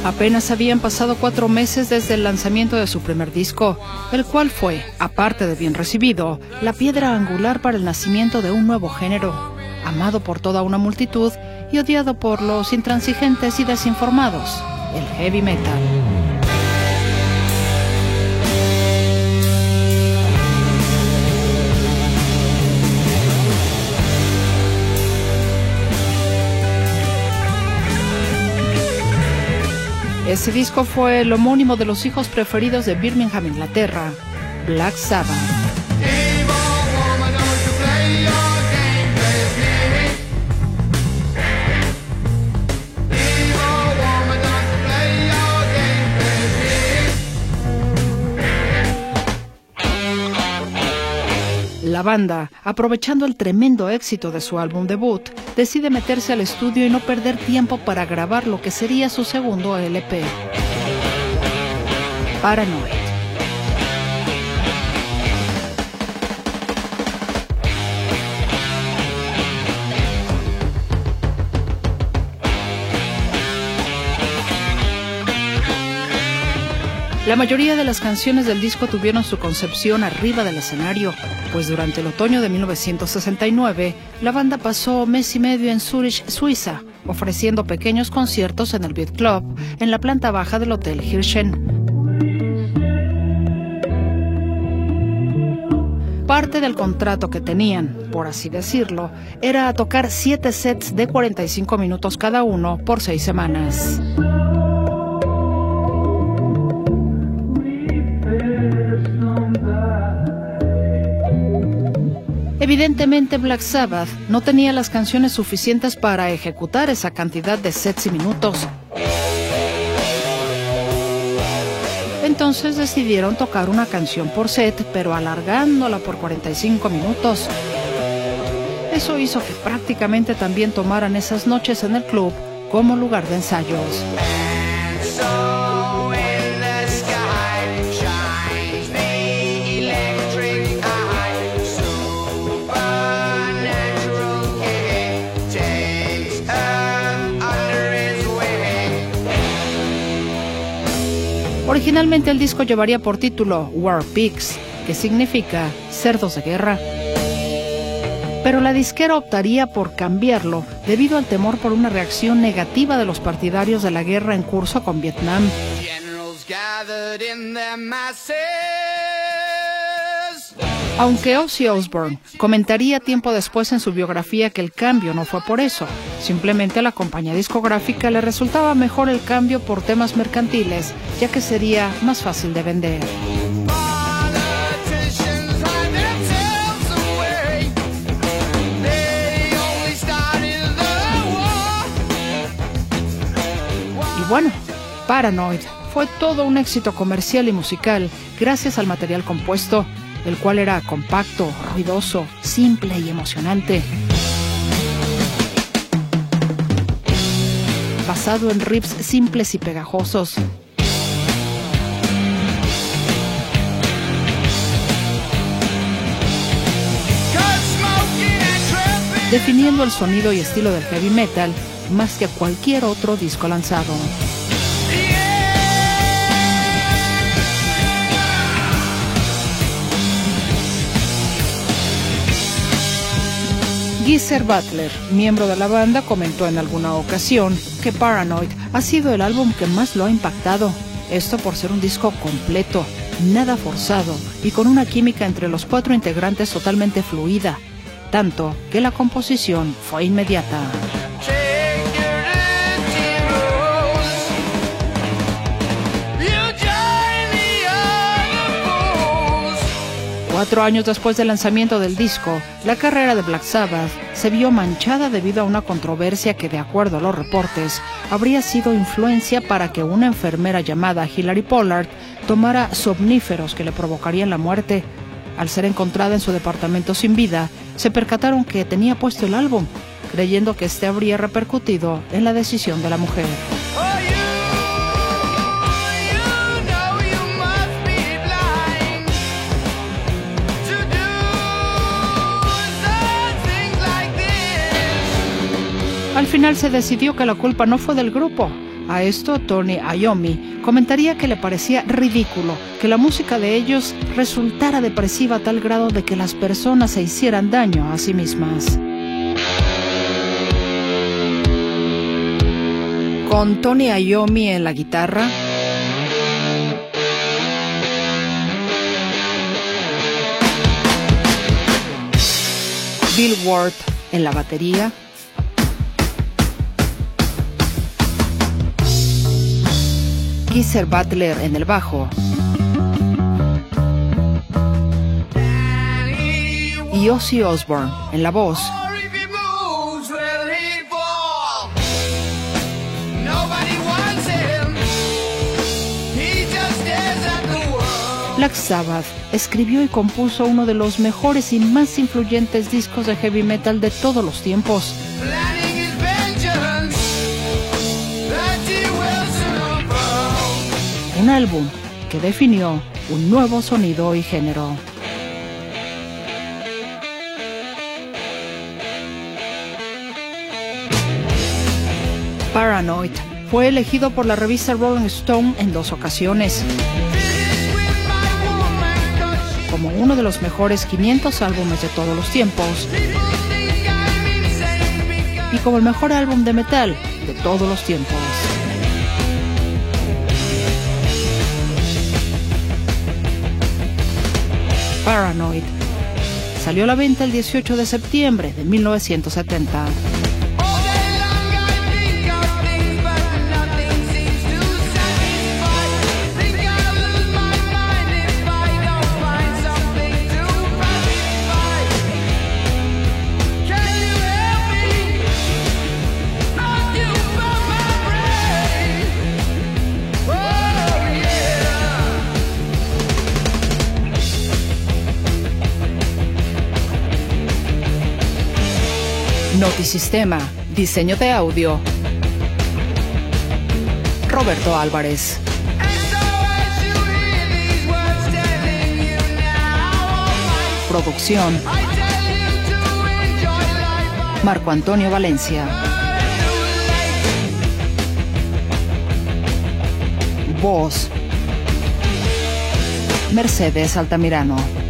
Apenas habían pasado 4 meses desde el lanzamiento de su primer disco, el cual fue, aparte de bien recibido, la piedra angular para el nacimiento de un nuevo género, amado por toda una multitud y odiado por los intransigentes y desinformados, el heavy metal. Ese disco fue el homónimo de los hijos preferidos de Birmingham, Inglaterra, Black Sabbath. La banda, aprovechando el tremendo éxito de su álbum debut, decide meterse al estudio y no perder tiempo para grabar lo que sería su segundo LP, Paranoid. La mayoría de las canciones del disco tuvieron su concepción arriba del escenario, pues durante el otoño de 1969, la banda pasó mes y medio en Zurich, Suiza, ofreciendo pequeños conciertos en el Beat Club, en la planta baja del Hotel Hirschen. Parte del contrato que tenían, por así decirlo, era tocar 7 sets de 45 minutos cada uno por 6 semanas. Evidentemente, Black Sabbath no tenía las canciones suficientes para ejecutar esa cantidad de sets y minutos. Entonces decidieron tocar una canción por set, pero alargándola por 45 minutos. Eso hizo que prácticamente también tomaran esas noches en el club como lugar de ensayos. Originalmente el disco llevaría por título War Pigs, que significa cerdos de guerra. Pero la disquera optaría por cambiarlo debido al temor por una reacción negativa de los partidarios de la guerra en curso con Vietnam. Aunque Ozzy Osbourne comentaría tiempo después en su biografía que el cambio no fue por eso, simplemente a la compañía discográfica le resultaba mejor el cambio por temas mercantiles, ya que sería más fácil de vender. Y bueno, Paranoid fue todo un éxito comercial y musical gracias al material compuesto, el cual era compacto, ruidoso, simple y emocionante. Basado en riffs simples y pegajosos. Definiendo el sonido y estilo del heavy metal más que cualquier otro disco lanzado. Geezer Butler, miembro de la banda, comentó en alguna ocasión que Paranoid ha sido el álbum que más lo ha impactado. Esto por ser un disco completo, nada forzado y con una química entre los 4 integrantes totalmente fluida, tanto que la composición fue inmediata. 4 años después del lanzamiento del disco, la carrera de Black Sabbath se vio manchada debido a una controversia que, de acuerdo a los reportes, habría sido influencia para que una enfermera llamada Hilary Pollard tomara somníferos que le provocarían la muerte. Al ser encontrada en su departamento sin vida, se percataron que tenía puesto el álbum, creyendo que este habría repercutido en la decisión de la mujer. Al final se decidió que la culpa no fue del grupo, A esto, Tony Iommi comentaría que le parecía ridículo que la música de ellos resultara depresiva a tal grado de que las personas se hicieran daño a sí mismas. Con Tony Iommi en la guitarra, Bill Ward en la batería, Geezer Butler en el bajo y Ozzy Osbourne en la voz. Black Sabbath escribió y compuso uno de los mejores y más influyentes discos de heavy metal de todos los tiempos. Un álbum que definió un nuevo sonido y género. Paranoid fue elegido por la revista Rolling Stone en 2 ocasiones como uno de los mejores 500 álbumes de todos los tiempos y como el mejor álbum de metal de todos los tiempos. Paranoid salió a la venta el 18 de septiembre de 1970. Notisistema, diseño de audio, Roberto Álvarez. Producción, Marco Antonio Valencia. Voz, Mercedes Altamirano.